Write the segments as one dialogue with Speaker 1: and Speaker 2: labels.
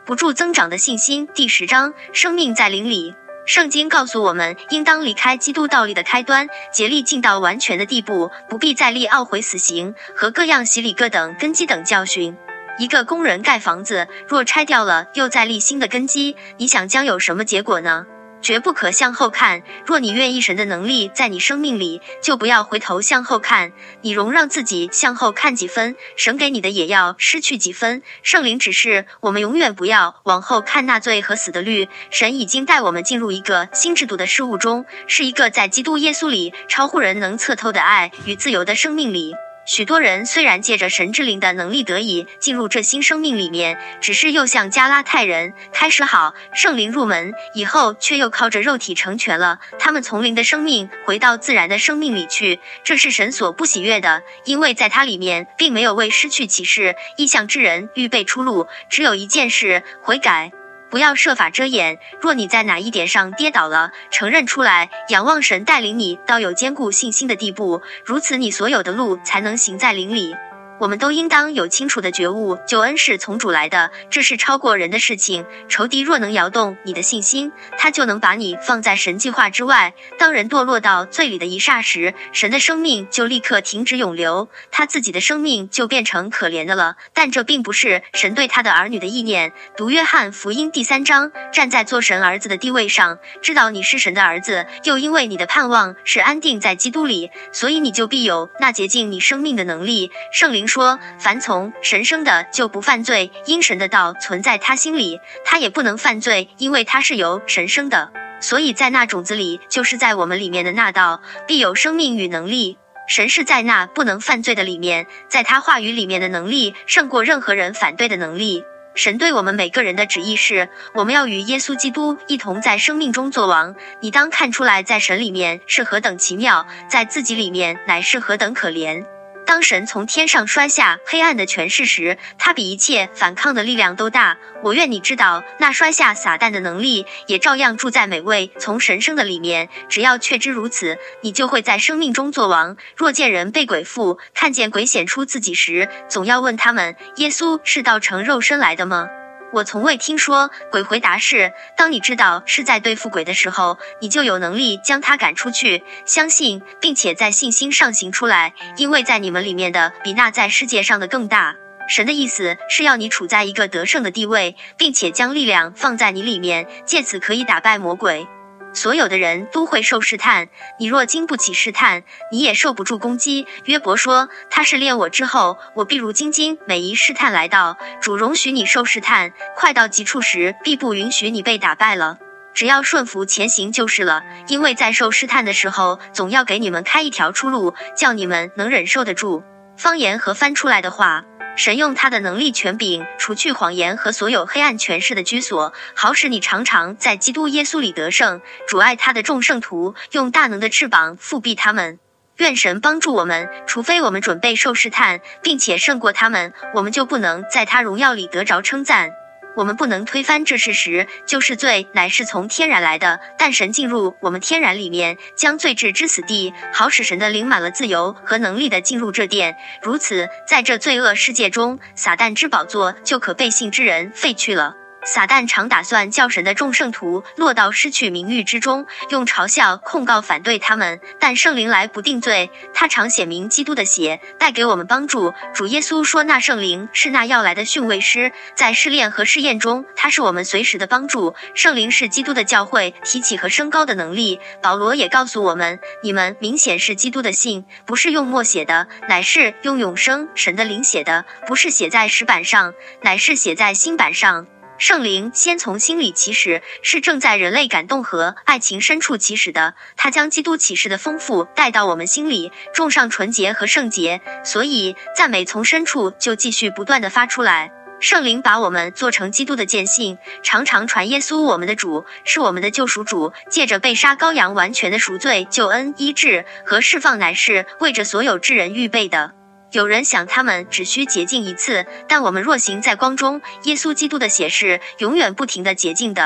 Speaker 1: 不住增长的信心第10章，生命在灵里。圣经告诉我们，应当离开基督道理的开端，竭力进到完全的地步，不必再立懊悔死刑和各样洗礼各等根基等教训。一个工人盖房子，若拆掉了又再立新的根基，你想将有什么结果呢？绝不可向后看。若你愿意神的能力在你生命里，就不要回头向后看。你容让自己向后看几分，神给你的也要失去几分。圣灵指示我们永远不要往后看那罪和死的律。神已经带我们进入一个新制度的事物中，是一个在基督耶稣里超乎人能测透的爱与自由的生命里。许多人虽然借着神之灵的能力得以进入这新生命里面，只是又像加拉太人开始好，圣灵入门以后，却又靠着肉体成全了他们从灵的生命回到自然的生命里去。这是神所不喜悦的，因为在他里面并没有为失去启示异象之人预备出路，只有一件事，悔改。不要设法遮掩，若你在哪一点上跌倒了，承认出来，仰望神带领你到有坚固信心的地步，如此你所有的路才能行在灵里。我们都应当有清楚的觉悟，救恩是从主来的，这是超过人的事情。仇敌若能摇动你的信心，他就能把你放在神计划之外。当人堕落到罪里的一霎时，神的生命就立刻停止涌流，他自己的生命就变成可怜的了。但这并不是神对他的儿女的意念。读约翰福音第3章，站在做神儿子的地位上，知道你是神的儿子，又因为你的盼望是安定在基督里，所以你就必有那洁净你生命的能力。圣灵说，凡从神生的就不犯罪，因神的道存在他心里，他也不能犯罪，因为他是由神生的。所以在那种子里，就是在我们里面的那道，必有生命与能力。神是在那不能犯罪的里面，在他话语里面的能力胜过任何人反对的能力。神对我们每个人的旨意是，我们要与耶稣基督一同在生命中作王。你当看出来，在神里面是何等奇妙，在自己里面乃是何等可怜。当神从天上摔下黑暗的权势时，他比一切反抗的力量都大。我愿你知道，那摔下撒旦的能力也照样住在每位从神生的里面。只要确知如此，你就会在生命中作王。若见人被鬼附，看见鬼显出自己时，总要问他们，耶稣是道成肉身来的吗？我从未听说。鬼回答是，当你知道是在对付鬼的时候，你就有能力将他赶出去。相信并且在信心上行出来，因为在你们里面的比那在世界上的更大。神的意思是要你处在一个得胜的地位，并且将力量放在你里面，借此可以打败魔鬼。所有的人都会受试探，你若经不起试探，你也受不住攻击。约伯说，他试炼我之后，我必如精金。每一试探来到，主容许你受试探，快到极处时，必不允许你被打败了。只要顺服前行就是了，因为在受试探的时候，总要给你们开一条出路，叫你们能忍受得住。方言和翻出来的话，神用他的能力权柄除去谎言和所有黑暗权势的居所，好使你常常在基督耶稣里得胜。主爱他的众圣徒，用大能的翅膀覆庇他们。愿神帮助我们，除非我们准备受试探，并且胜过他们，我们就不能在他荣耀里得着称赞。我们不能推翻这事实，就是罪乃是从天然来的，但神进入我们天然里面，将罪置之死地，好使神的灵满了自由和能力的进入这殿。如此，在这罪恶世界中，撒旦之宝座就可被信之人废去了。撒旦常打算叫神的众圣徒落到失去名誉之中，用嘲笑控告反对他们，但圣灵来不定罪，他常显明基督的血，带给我们帮助。主耶稣说，那圣灵是那要来的训慰师，在试炼和试验中，他是我们随时的帮助。圣灵是基督的教会提起和升高的能力。保罗也告诉我们，你们明显是基督的信，不是用墨写的，乃是用永生神的灵写的，不是写在石板上，乃是写在心板上。圣灵先从心里起始，是正在人类感动和爱情深处起始的，他将基督启示的丰富带到我们心里，种上纯洁和圣洁，所以赞美从深处就继续不断地发出来。圣灵把我们做成基督的见信，常常传耶稣我们的主，是我们的救赎主，借着被杀羔羊完全的赎罪、救恩、医治和释放，乃是为着所有智人预备的。有人想他们只需洁净一次，但我们若行在光中，耶稣基督的血是永远不停的洁净的。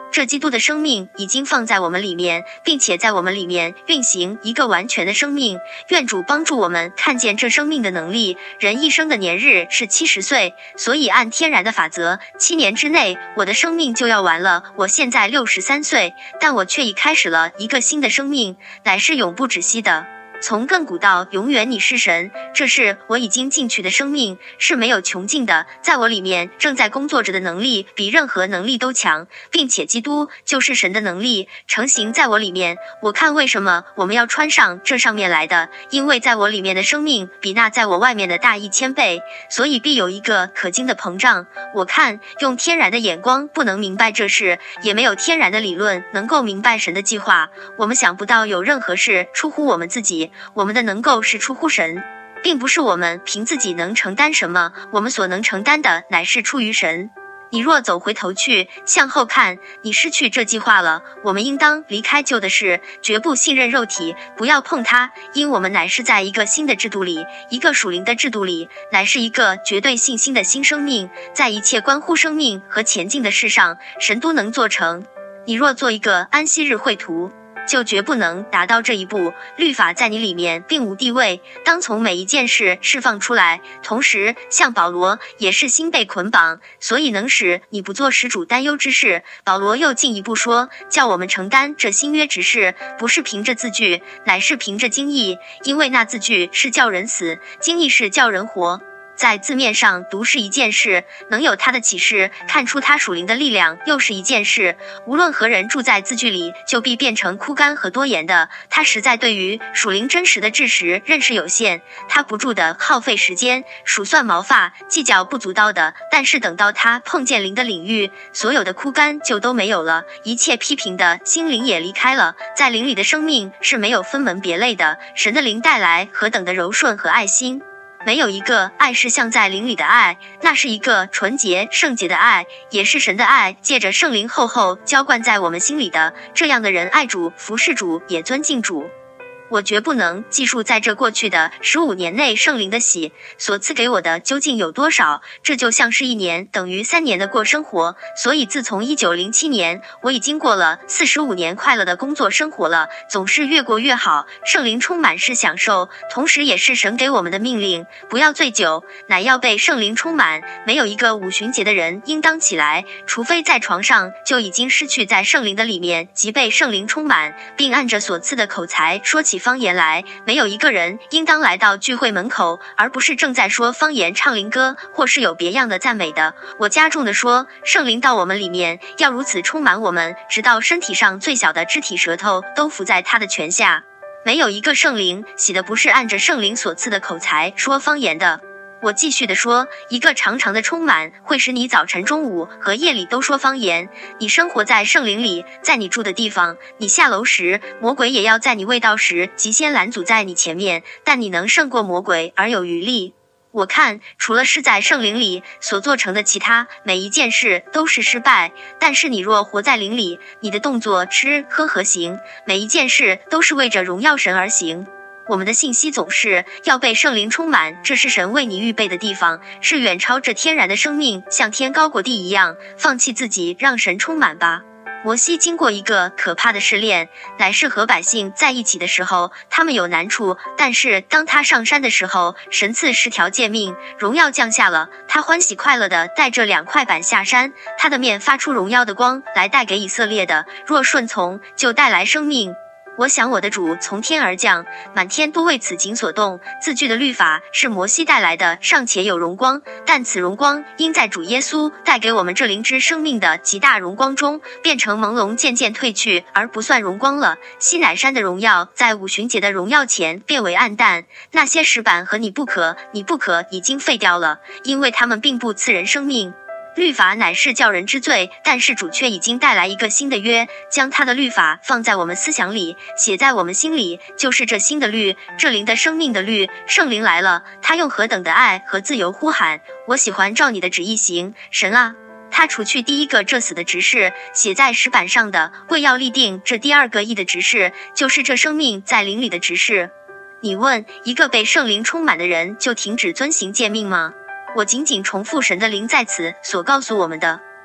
Speaker 1: 这基督的生命已经放在我们里面，并且在我们里面运行一个完全的生命。愿主帮助我们看见这生命的能力。人一生的年日是70岁，所以按天然的法则，7年之内我的生命就要完了。我现在63岁，但我却已开始了一个新的生命，乃是永不止息的。从亘古到永远，你是神，这是我已经进去的生命，是没有穷尽的。在我里面正在工作着的能力比任何能力都强，并且基督就是神的能力成型在我里面。我看为什么我们要穿上这上面来的，因为在我里面的生命比那在我外面的大1000倍，所以必有一个可惊的膨胀。我看用天然的眼光不能明白这事，也没有天然的理论能够明白神的计划。我们想不到有任何事出乎我们自己，我们的能够是出乎神，并不是我们凭自己能承担什么，我们所能承担的乃是出于神。你若走回头去，向后看，你失去这计划了。我们应当离开旧的事，绝不信任肉体，不要碰它，因我们乃是在一个新的制度里，一个属灵的制度里，乃是一个绝对信心的新生命。在一切关乎生命和前进的事上，神都能做成。你若做一个安息日会徒，就绝不能达到这一步。律法在你里面并无地位，当从每一件事释放出来。同时像保罗也是心被捆绑，所以能使你不做使主担忧之事。保罗又进一步说，叫我们承担这新约之事，不是凭着字句，乃是凭着经意，因为那字句是叫人死，经意是叫人活。在字面上读是一件事，能有他的启示，看出他属灵的力量又是一件事。无论何人住在字句里，就必变成枯干和多言的。他实在对于属灵真实的知识认识有限，他不住的耗费时间，数算毛发，计较不足道的。但是等到他碰见灵的领域，所有的枯干就都没有了，一切批评的心灵也离开了。在灵里的生命是没有分门别类的，神的灵带来何等的柔顺和爱心。没有一个爱是像在灵里的爱，那是一个纯洁圣洁的爱，也是神的爱，借着圣灵厚厚浇灌在我们心里的。这样的人爱主，服侍主，也尊敬主。我绝不能记述在这过去的15年内圣灵的喜所赐给我的究竟有多少，这就像是1年等于3年的过生活。所以自从1907年，我已经过了45年快乐的工作生活了，总是越过越好。圣灵充满是享受，同时也是神给我们的命令，不要醉酒，乃要被圣灵充满。没有一个5旬节的人应当起来，除非在床上就已经失去在圣灵的里面，即被圣灵充满，并按着所赐的口才说起方言来。没有一个人应当来到聚会门口，而不是正在说方言唱灵歌，或是有别样的赞美的。我加重地说，圣灵到我们里面，要如此充满我们，直到身体上最小的肢体舌头都伏在他的权下。没有一个圣灵喜的不是按着圣灵所赐的口才说方言的。我继续地说，一个长长的充满会使你早晨、中午和夜里都说方言。你生活在圣灵里，在你住的地方，你下楼时，魔鬼也要在你未到时即先拦阻在你前面，但你能胜过魔鬼而有余力。我看除了是在圣灵里所做成的其他每一件事都是失败，但是你若活在灵里，你的动作、吃、喝和行，每一件事都是为着荣耀神而行。我们的信息总是要被圣灵充满，这是神为你预备的地方，是远超这天然的生命，像天高过地一样。放弃自己，让神充满吧。摩西经过一个可怕的试炼，乃是和百姓在一起的时候，他们有难处，但是当他上山的时候，神赐10条诫命，荣耀降下了，他欢喜快乐地带着2块板下山，他的面发出荣耀的光来，带给以色列的，若顺从，就带来生命。我想我的主从天而降，满天都为此景所动。字句的律法是摩西带来的，尚且有荣光，但此荣光因在主耶稣带给我们这灵之生命的极大荣光中，变成朦胧，渐渐褪去，而不算荣光了。西乃山的荣耀在5旬节的荣耀前变为暗淡，那些石板和你不可已经废掉了，因为他们并不赐人生命。律法乃是叫人知罪，但是主却已经带来一个新的约，将他的律法放在我们思想里，写在我们心里，就是这新的律，这灵的生命的律。圣灵来了，他用何等的爱和自由呼喊，我喜欢照你的旨意行，神啊。他除去第一个这死的执事，写在石板上的，为要立定这第二个义的执事，就是这生命在灵里的执事。你问，一个被圣灵充满的人就停止遵行诫命吗？我仅仅重复神的灵在此所告诉我们的。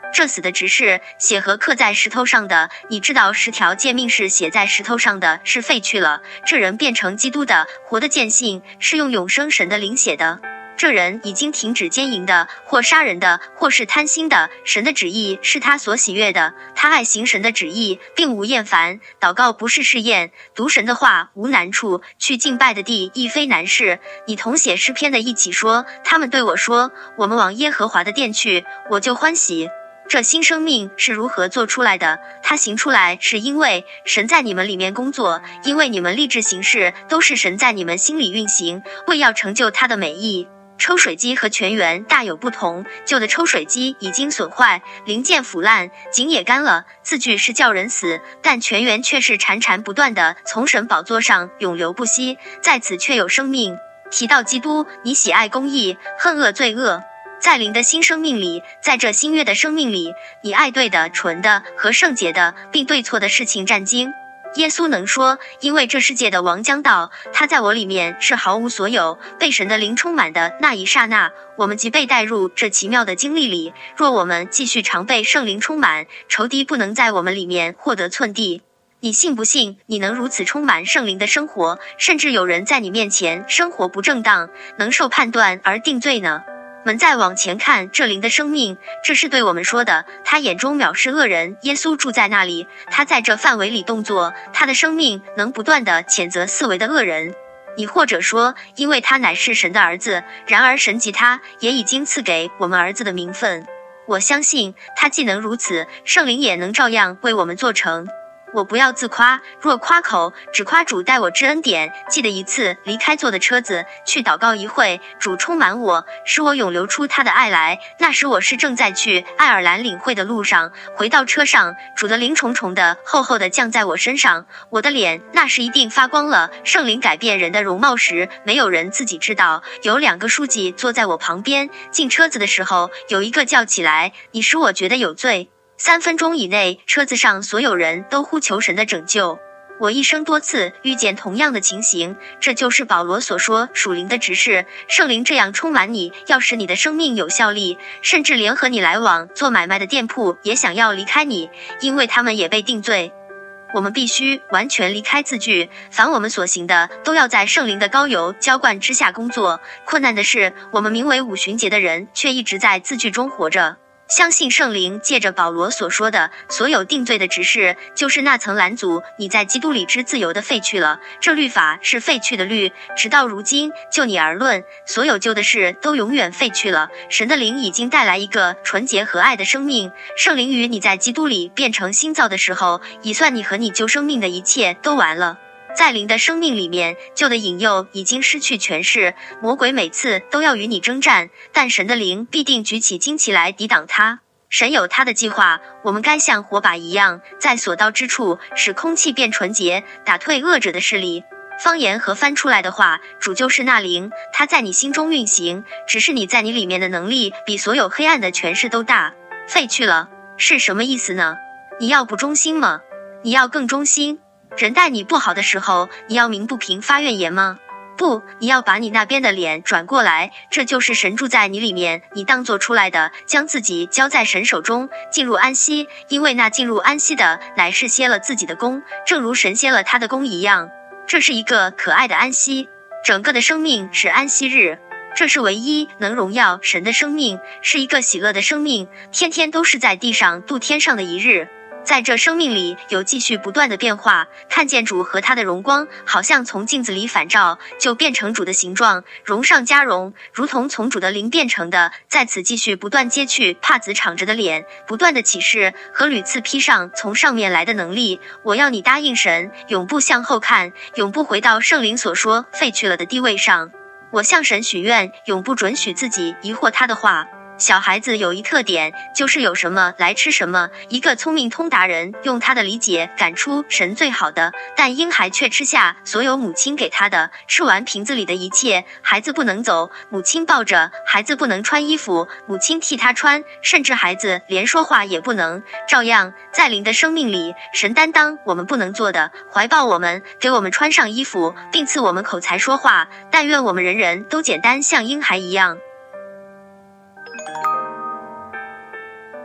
Speaker 1: 这死的执事，写和刻在石头上的，你知道10条诫命是写在石头上的，是废去了。这人变成基督的，活的见信，是用永生神的灵写的。这人已经停止奸淫的，或杀人的，或是贪心的，神的旨意是他所喜悦的，他爱行神的旨意，并无厌烦。祷告不是试验，读神的话无难处，去敬拜的地亦非难事。你同写诗篇的一起说，他们对我说，我们往耶和华的殿去，我就欢喜。这新生命是如何做出来的？它行出来是因为神在你们里面工作，因为你们立志行事都是神在你们心里运行，为要成就他的美意。抽水机和泉源大有不同，旧的抽水机已经损坏，零件腐烂，井也干了，字句是叫人死，但泉源却是潺潺不断的从神宝座上永流不息，在此却有生命。提到基督，你喜爱公义，恨恶罪恶。在灵的新生命里，在这新约的生命里，你爱对的、纯的和圣洁的，并对错的事情战惊。耶稣能说，因为这世界的王将到，他在我里面是毫无所有，被神的灵充满的那一刹那，我们即被带入这奇妙的经历里。若我们继续常被圣灵充满，仇敌不能在我们里面获得寸地。你信不信你能如此充满圣灵的生活，甚至有人在你面前生活不正当，能受判断而定罪呢？们再往前看这灵的生命，这是对我们说的，他眼中藐视恶人，耶稣住在那里，他在这范围里动作，他的生命能不断地谴责四围的恶人。你或者说，因为他乃是神的儿子，然而神及他也已经赐给我们儿子的名分。我相信他既能如此，圣灵也能照样为我们做成。我不要自夸，若夸口，只夸主待我之恩典。记得一次离开坐的车子，去祷告一会，主充满我，使我涌流出他的爱来。那时我是正在去爱尔兰领会的路上，回到车上，主的灵重重的、厚厚的降在我身上，我的脸那时一定发光了。圣灵改变人的容貌时，没有人自己知道。有2个书记坐在我旁边，进车子的时候，有一个叫起来：“你使我觉得有罪。”3分钟以内，车子上所有人都呼求神的拯救。我一生多次遇见同样的情形，这就是保罗所说属灵的执事。圣灵这样充满你，要使你的生命有效力，甚至连和你来往做买卖的店铺也想要离开你，因为他们也被定罪。我们必须完全离开字句，凡我们所行的都要在圣灵的膏油浇灌之下工作。困难的是，我们名为五旬节的人却一直在字句中活着。相信圣灵借着保罗所说的所有定罪的执事，就是那层拦阻你在基督里之自由的废去了。这律法是废去的律，直到如今，就你而论，所有旧的事都永远废去了。神的灵已经带来一个纯洁和爱的生命，圣灵与你在基督里变成新造的时候，已算你和你旧生命的一切都完了。在灵的生命里面，旧的引诱已经失去权势，魔鬼每次都要与你征战，但神的灵必定举起旌旗来抵挡他。神有他的计划，我们该像火把一样，在所到之处使空气变纯洁，打退恶者的势力。方言和翻出来的话，主就是那灵，他在你心中运行，只是你在你里面的能力比所有黑暗的权势都大。废去了是什么意思呢？你要不忠心吗？你要更忠心。人待你不好的时候，你要鸣不平发怨言吗？不，你要把你那边的脸转过来，这就是神住在你里面，你当做出来的，将自己交在神手中，进入安息，因为那进入安息的乃是歇了自己的功，正如神歇了他的功一样。这是一个可爱的安息，整个的生命是安息日，这是唯一能荣耀神的生命，是一个喜乐的生命，天天都是在地上度天上的一日。在这生命里有继续不断的变化，看见主和他的荣光，好像从镜子里反照，就变成主的形状，荣上加荣，如同从主的灵变成的，在此继续不断揭去帕子敞着的脸，不断的启示和屡次披上从上面来的能力。我要你答应神，永不向后看，永不回到圣灵所说废去了的地位上。我向神许愿，永不准许自己疑惑他的话。小孩子有一特点，就是有什么来吃什么。一个聪明通达人用他的理解赶出神最好的，但婴孩却吃下所有母亲给他的，吃完瓶子里的一切。孩子不能走，母亲抱着；孩子不能穿衣服，母亲替他穿；甚至孩子连说话也不能。照样，在灵的生命里，神担当我们不能做的，怀抱我们，给我们穿上衣服，并赐我们口才说话。但愿我们人人都简单像婴孩一样。